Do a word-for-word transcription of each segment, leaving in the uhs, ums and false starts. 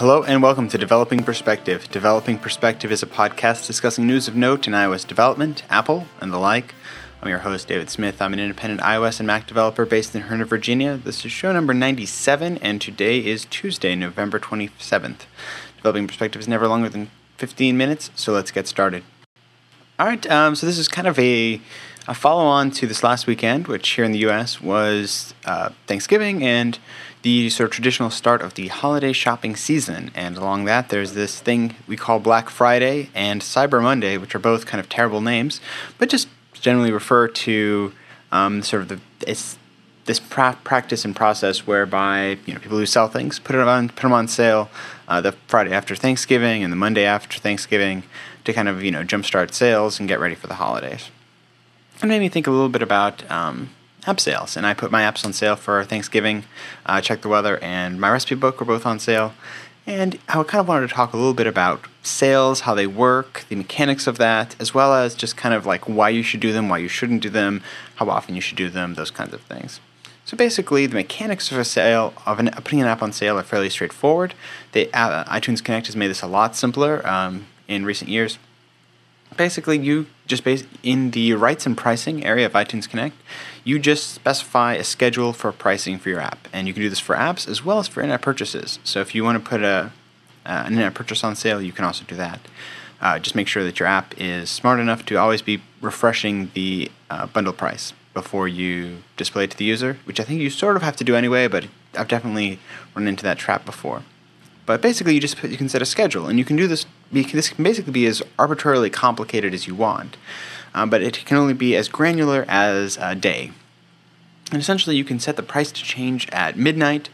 Hello and welcome to Developing Perspective. Developing Perspective is a podcast discussing news of note in iOS development, Apple, and the like. I'm your host, David Smith. I'm an independent iOS and Mac developer based in Herndon, Virginia. This is show number ninety-seven, and today is Tuesday, November twenty-seventh. Developing Perspective is never longer than fifteen minutes, so let's get started. All right, um, so this is kind of a, a follow-on to this last weekend, which here in the U S was uh, Thanksgiving and the sort of traditional start of the holiday shopping season. And along that, there's this thing we call Black Friday and Cyber Monday, which are both kind of terrible names, but just generally refer to um, sort of the it's this pra- practice and process whereby you know people who sell things put it on put them on sale uh, the Friday after Thanksgiving and the Monday after Thanksgiving to kind of you know jumpstart sales and get ready for the holidays. It made me think a little bit about um, app sales, and I put my apps on sale for Thanksgiving. Uh, Check the Weather and my recipe book were both on sale, and I kind of wanted to talk a little bit about sales, how they work, the mechanics of that, as well as just kind of like why you should do them, why you shouldn't do them, how often you should do them, those kinds of things. So basically, the mechanics of a sale, of an, putting an app on sale, are fairly straightforward. The uh, iTunes Connect has made this a lot simpler um, in recent years. Basically, you just base in the rights and pricing area of iTunes Connect, you just specify a schedule for pricing for your app, and you can do this for apps as well as for in-app purchases. So if you want to put a uh, an in-app purchase on sale, you can also do that. Uh, just make sure that your app is smart enough to always be refreshing the uh, bundle price before you display it to the user, which I think you sort of have to do anyway, but I've definitely run into that trap before. But basically, you just put, you can set a schedule, and you can do this. This can basically be as arbitrarily complicated as you want, um, but it can only be as granular as a day. And essentially, you can set the price to change at midnight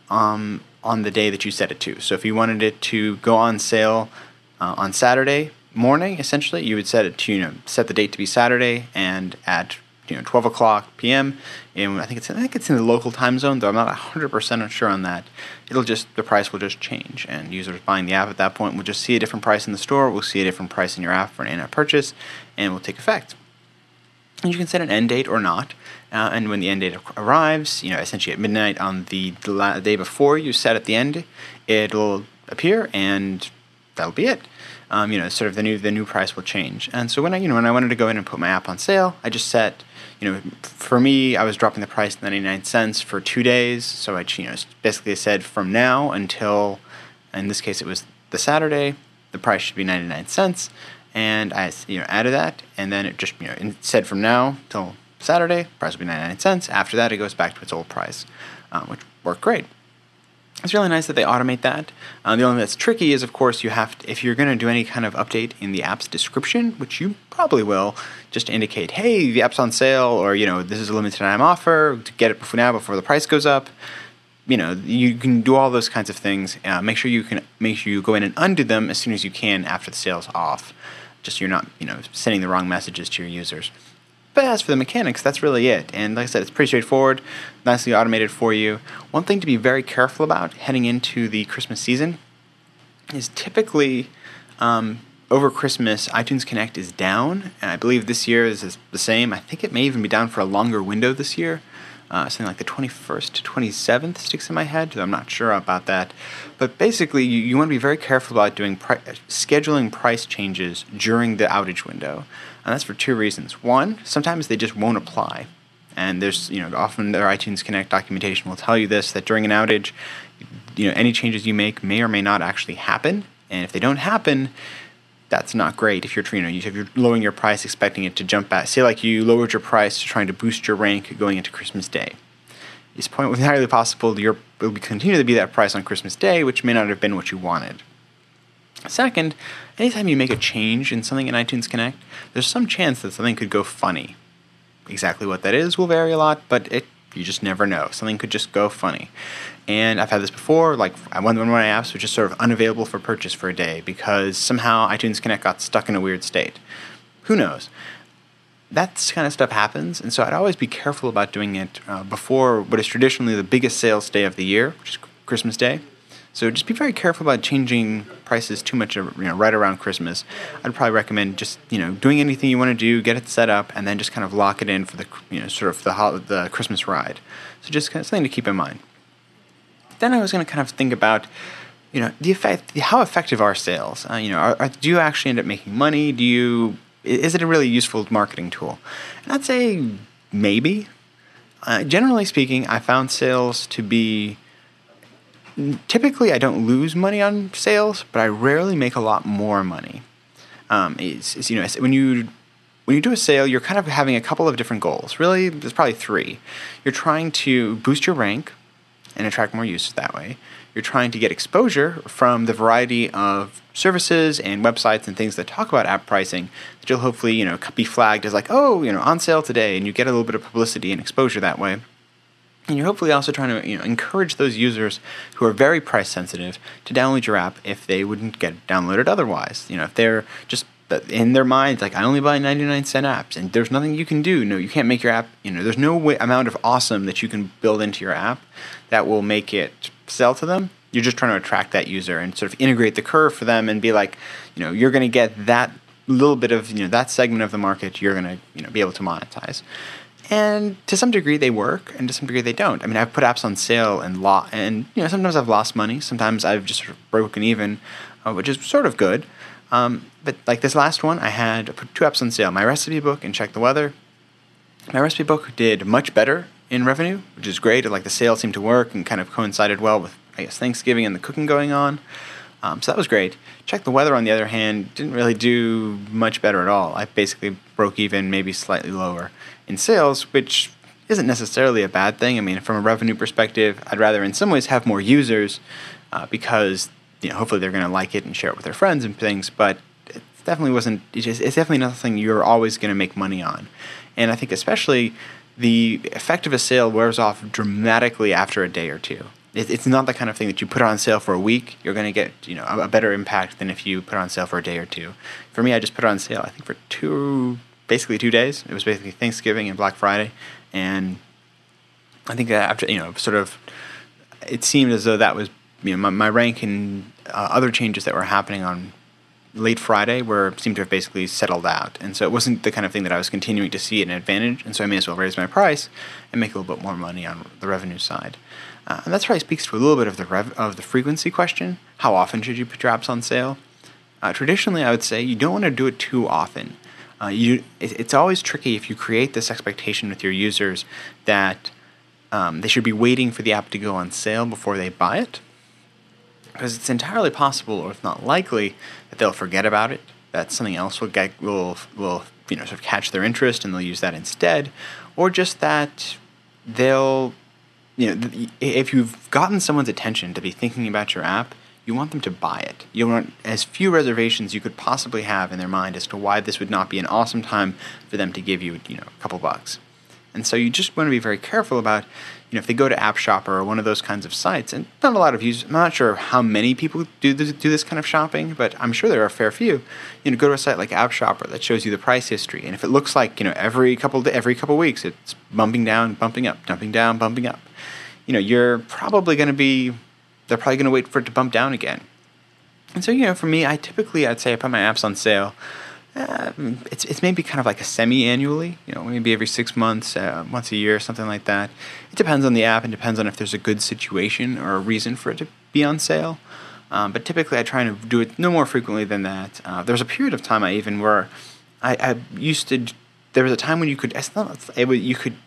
um, on the day that you set it to. So if you wanted it to go on sale uh, on Saturday morning, essentially, you would set it to you know set the date to be Saturday, and at you know twelve o'clock p.m. and I think it's I think it's in the local time zone, though I'm not one hundred percent sure on that. It'll just the price will just change, and users buying the app at that point will just see a different price in the store. We'll see a different price in your app for an in-app purchase, and it will take effect. And you can set an end date or not, uh, and when the end date arrives, you know essentially at midnight on the, the la- day before you set at the end, it'll appear, and that'll be it. Um, you know, sort of the new the new price will change. And so when I you know when I wanted to go in and put my app on sale, I just set. You know, for me, I was dropping the price to ninety-nine cents for two days. So I, you know, basically said from now until, in this case, it was the Saturday, the price should be ninety-nine cents. And I, you know, added that, and then it just, you know, it said from now till Saturday, price will be ninety-nine cents. After that, it goes back to its old price, um, which worked great. It's really nice that they automate that. Uh, the only thing that's tricky is, of course, you have to, if you're going to do any kind of update in the app's description, which you probably will, just to indicate, hey, the app's on sale, or, you know, this is a limited time offer, to get it before now before the price goes up. You know, you can do all those kinds of things. Uh, make sure you can make sure you go in and undo them as soon as you can after the sale's off. Just so you're not, you know, sending the wrong messages to your users. But as for the mechanics, that's really it. And like I said, it's pretty straightforward, nicely automated for you. One thing to be very careful about heading into the Christmas season is typically um, over Christmas, iTunes Connect is down. And I believe this year is the same. I think it may even be down for a longer window this year. Uh, something like the twenty-first to twenty-seventh sticks in my head. I'm not sure about that. But basically, you, you want to be very careful about doing pri- scheduling price changes during the outage window. And that's for two reasons. One, sometimes they just won't apply. And there's, you know, often their iTunes Connect documentation will tell you this, that during an outage, you know, any changes you make may or may not actually happen. And if they don't happen, that's not great. If you're, you know, if you're lowering your price, expecting it to jump back, say like you lowered your price trying to boost your rank going into Christmas Day. It's point entirely possible your it will continue to be that price on Christmas Day, which may not have been what you wanted. Second, anytime you make a change in something in iTunes Connect, there's some chance that something could go funny. Exactly what that is will vary a lot, but it you just never know. Something could just go funny. And I've had this before, like one of my apps was just sort of unavailable for purchase for a day because somehow iTunes Connect got stuck in a weird state. Who knows? That kind of stuff happens, and so I'd always be careful about doing it uh, before what is traditionally the biggest sales day of the year, which is Christmas Day. So just be very careful about changing prices too much, you know, right around Christmas. I'd probably recommend just, you know, doing anything you want to do, get it set up, and then just kind of lock it in for the, you know, sort of the hol- the Christmas ride. So just kind of something to keep in mind. Then I was going to kind of think about you know, the effect, how effective are sales? Uh, you know, are, are, do you actually end up making money? Do you, is it a really useful marketing tool? And I'd say maybe. Uh, generally speaking, I found sales to be, typically I don't lose money on sales, but I rarely make a lot more money. Um, it's, it's, you know, it's, when you when you do a sale, you're kind of having a couple of different goals. Really, there's probably three. You're trying to boost your rank and attract more users that way. You're trying to get exposure from the variety of services and websites and things that talk about app pricing that you'll hopefully, you know, be flagged as like, oh, you know, on sale today, and you get a little bit of publicity and exposure that way. And you're hopefully also trying to, you know, encourage those users who are very price sensitive to download your app if they wouldn't get downloaded otherwise. You know, if they're just in their minds like, I only buy ninety-nine cent apps and there's nothing you can do. No, you can't make your app, you know, there's no way, amount of awesome that you can build into your app that will make it sell to them. You're just trying to attract that user and sort of integrate the curve for them and be like, you know, you're going to get that little bit of, you know, that segment of the market you're going to, you know, be able to monetize. And to some degree they work, and to some degree they don't. I mean, I've put apps on sale and lo- and you know, sometimes I've lost money, sometimes I've just sort of broken even, uh, which is sort of good. Um, but like this last one, I had I put two apps on sale: My Recipe Book and Check the Weather. My Recipe Book did much better in revenue, which is great. Like the sale seemed to work and kind of coincided well with, I guess, Thanksgiving and the cooking going on. Um, so that was great. Check the Weather, on the other hand, didn't really do much better at all. I basically broke even, maybe slightly lower in sales, which isn't necessarily a bad thing. I mean, from a revenue perspective, I'd rather in some ways have more users uh, because, you know, hopefully they're going to like it and share it with their friends and things, but it definitely wasn't, it's, just, it's definitely nothing you're always going to make money on. And I think especially the effect of a sale wears off dramatically after a day or two. It's not the kind of thing that you put on sale for a week. You're going to get, you know, a better impact than if you put it on sale for a day or two. For me, I just put it on sale, I think, for two, basically two days. It was basically Thanksgiving and Black Friday. And I think that after, you know, sort of, it seemed as though that was, you know, my, my rank and uh, other changes that were happening on late Friday were seemed to have basically settled out. And so it wasn't the kind of thing that I was continuing to see an advantage. And so I may as well raise my price and make a little bit more money on the revenue side. Uh, and that's probably speaks to a little bit of the rev- of the frequency question. How often should you put your apps on sale? Uh, traditionally, I would say you don't want to do it too often. Uh, you, it, it's always tricky if you create this expectation with your users that um, they should be waiting for the app to go on sale before they buy it, because it's entirely possible, or if not likely, that they'll forget about it. That something else will get will will you know sort of catch their interest and they'll use that instead, or just that they'll. You know, if you've gotten someone's attention to be thinking about your app, you want them to buy it. You want as few reservations you could possibly have in their mind as to why this would not be an awesome time for them to give you, you know, a couple bucks. And so you just want to be very careful about, you know, if they go to App Shopper or one of those kinds of sites, and not a lot of users, I'm not sure how many people do this, do this kind of shopping, but I'm sure there are a fair few. You know, go to a site like App Shopper that shows you the price history, and if it looks like, you know, every couple every couple weeks it's bumping down, bumping up, dumping down, bumping up, you know, you're probably going to be, they're probably going to wait for it to bump down again. And so, you know, for me, I typically, I'd say I put my apps on sale. Uh, it's it's maybe kind of like a semi-annually, you know, maybe every six months, uh, once a year, something like that. It depends on the app and depends on if there's a good situation or a reason for it to be on sale. Um, but typically I try to do it no more frequently than that. Uh, there was a period of time I even where I, I used to, there was a time when you could, it's not, it would, you could,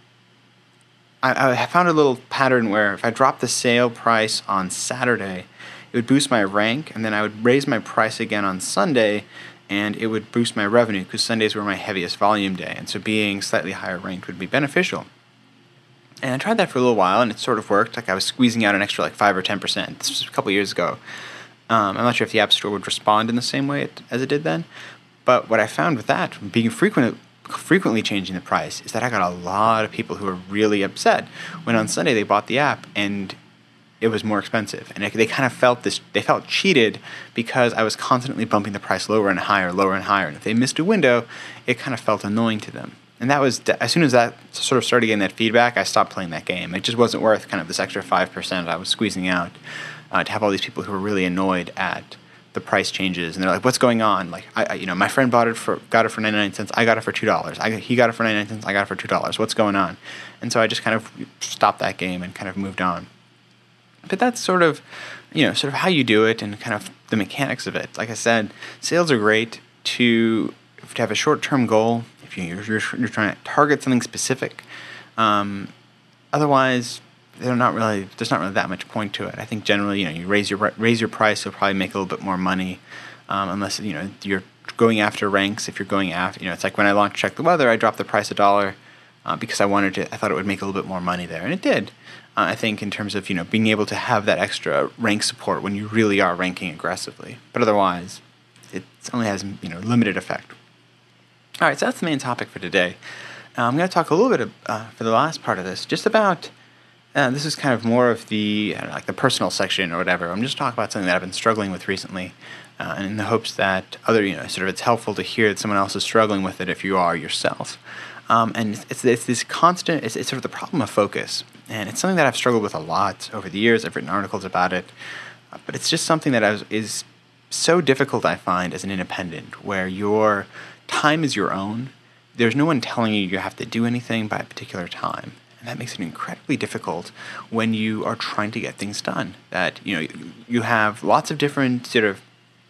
I, I found a little pattern where if I dropped the sale price on Saturday, it would boost my rank, and then I would raise my price again on Sunday, and it would boost my revenue because Sundays were my heaviest volume day, and so being slightly higher ranked would be beneficial. And I tried that for a little while, and it sort of worked. Like I was squeezing out an extra like five or ten percent. This was a couple years ago. Um, I'm not sure if the App Store would respond in the same way it, as it did then, but what I found with that, being frequent, frequently changing the price, is that I got a lot of people who were really upset when on Sunday they bought the app and it was more expensive, and they kind of felt this. They felt cheated because I was constantly bumping the price lower and higher, lower and higher. And if they missed a window, it kind of felt annoying to them. And that was as soon as that sort of started getting that feedback, I stopped playing that game. It just wasn't worth kind of this extra five percent I was squeezing out uh, to have all these people who were really annoyed at the price changes, and they're like, "What's going on?" Like, I, I you know, my friend bought it for got it for ninety-nine cents. I got it for two dollars. I he got it for ninety-nine cents. I got it for two dollars. What's going on? And so I just kind of stopped that game and kind of moved on. But that's sort of you know, sort of how you do it and kind of the mechanics of it. Like I said, sales are great to to have a short-term goal if you, you're, you're you're trying to target something specific. Um, otherwise, they're not really there's not really that much point to it. I think generally, you know, you raise your raise your price, you'll probably make a little bit more money, um, unless you know you're going after ranks. If you're going after, you know, it's like when I launched Check the Weather, I dropped the price a dollar uh, because I wanted to. I thought it would make a little bit more money there, and it did. Uh, I think in terms of, you know, being able to have that extra rank support when you really are ranking aggressively. But otherwise, it only has, you know, limited effect. All right, so that's the main topic for today. Uh, I'm going to talk a little bit of, uh, for the last part of this, just about, uh, this is kind of more of the, I don't know, like the personal section or whatever. I'm just talking about something that I've been struggling with recently, uh, and in the hopes that other, you know, sort of it's helpful to hear that someone else is struggling with it if you are yourself. Um, and it's, it's this constant, it's, it's sort of the problem of focus. And it's something that I've struggled with a lot over the years. I've written articles about it. Uh, but it's just something that I was, is so difficult, I find, as an independent, where your time is your own. There's no one telling you you have to do anything by a particular time. And that makes it incredibly difficult when you are trying to get things done. That, you know, you have lots of different sort of,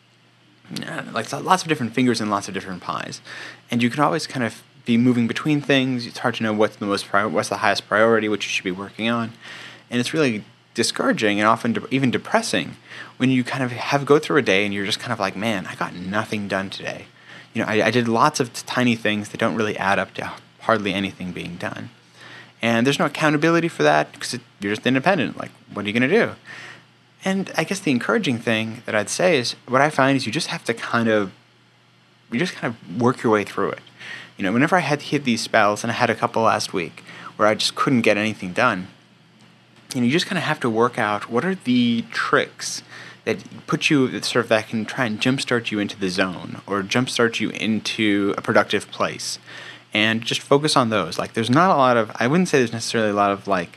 like lots of different fingers and lots of different pies. And you can always kind of be moving between things. It's hard to know what's the most prior- what's the highest priority, what you should be working on, and it's really discouraging and often de- even depressing when you kind of have go through a day and you're just kind of like, man, I got nothing done today. You know, I, I did lots of t- tiny things that don't really add up to hardly anything being done, and there's no accountability for that because it, you're just independent. Like, what are you going to do? And I guess the encouraging thing that I'd say is what I find is you just have to kind of you just kind of work your way through it. You know, whenever I had hit these spells, and I had a couple last week, where I just couldn't get anything done, you know, you just kind of have to work out what are the tricks that put you, that sort of that can try and jumpstart you into the zone, or jumpstart you into a productive place, and just focus on those. Like, there's not a lot of, I wouldn't say there's necessarily a lot of, like,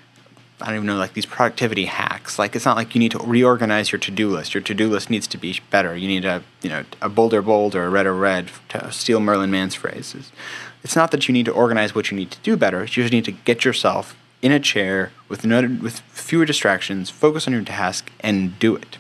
I don't even know, like these productivity hacks. Like, it's not like you need to reorganize your to-do list. Your to-do list needs to be better. You need a, you know, a bolder bold or a redder red, to steal Merlin Mann's phrases. It's not that you need to organize what you need to do better. You just need to get yourself in a chair with no, with fewer distractions, focus on your task, and do it.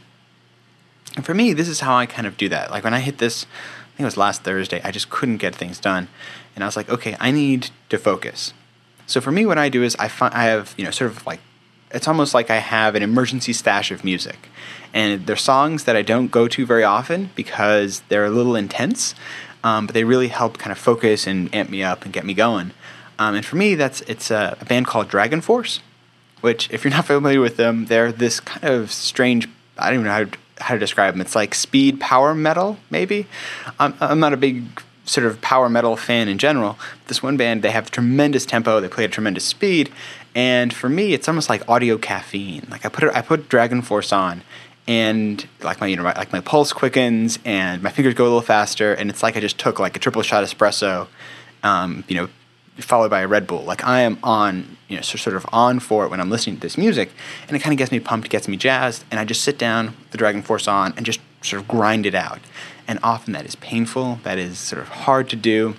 And for me, this is how I kind of do that. Like, when I hit this, I think it was last Thursday, I just couldn't get things done. And I was like, okay, I need to focus. So for me, what I do is I find, I have, you know, sort of like, it's almost like I have an emergency stash of music. And they're songs that I don't go to very often because they're a little intense, um, but they really help kind of focus and amp me up and get me going. Um, and for me, that's it's a, a band called Dragon Force, which, if you're not familiar with them, they're this kind of strange, I don't even know how to, how to describe them. It's like speed power metal, maybe. I'm, I'm not a big sort of power metal fan in general. This one band, they have tremendous tempo, they play at tremendous speed, and for me, it's almost like audio caffeine. Like, I put it, I put Dragon Force on, and like my, you know, like my pulse quickens, and my fingers go a little faster, and it's like I just took like a triple shot espresso, um, you know, followed by a Red Bull. Like, I am on, you know, sort of on for it when I'm listening to this music, and it kind of gets me pumped, gets me jazzed, and I just sit down with the Dragon Force on and just sort of grind it out. And often that is painful, that is sort of hard to do.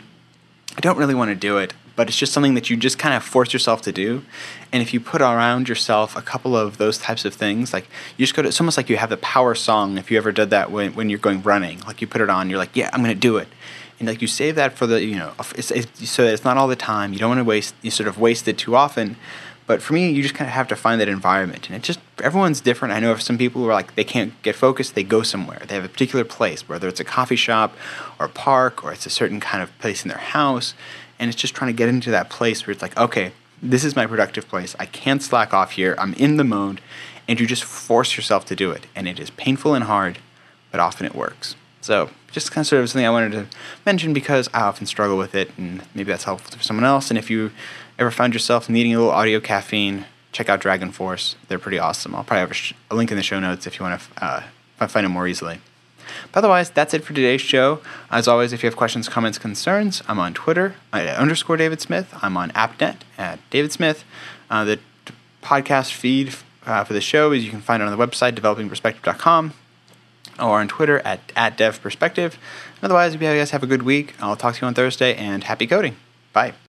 I don't really want to do it, but it's just something that you just kind of force yourself to do. And if you put around yourself a couple of those types of things, like, you just go to, it's almost like you have the power song, if you ever did that when, when you're going running. Like, you put it on, you're like, yeah, I'm going to do it. And like, you save that for the, you know, it's, it's, so that it's not all the time. You don't want to waste, you sort of waste it too often. But for me, you just kind of have to find that environment. And it just, everyone's different. I know of some people who are like, they can't get focused, they go somewhere. They have a particular place, whether it's a coffee shop or a park, or it's a certain kind of place in their house. And it's just trying to get into that place where it's like, okay, this is my productive place. I can't slack off here. I'm in the mode. And you just force yourself to do it. And it is painful and hard, but often it works. So just kind of sort of something I wanted to mention because I often struggle with it, and maybe that's helpful for someone else. And if you ever find yourself needing a little audio caffeine, check out Dragon Force. They're pretty awesome. I'll probably have a, sh- a link in the show notes if you want to uh, find them more easily. But otherwise, that's it for today's show. As always, if you have questions, comments, concerns, I'm on Twitter at underscore David Smith. I'm on AppNet at David Smith. Uh, the t- podcast feed uh, for the show is you can find it on the website, developing perspective dot com. Or on Twitter at, at DevPerspective. Otherwise, if you guys have a good week, I'll talk to you on Thursday, and happy coding. Bye.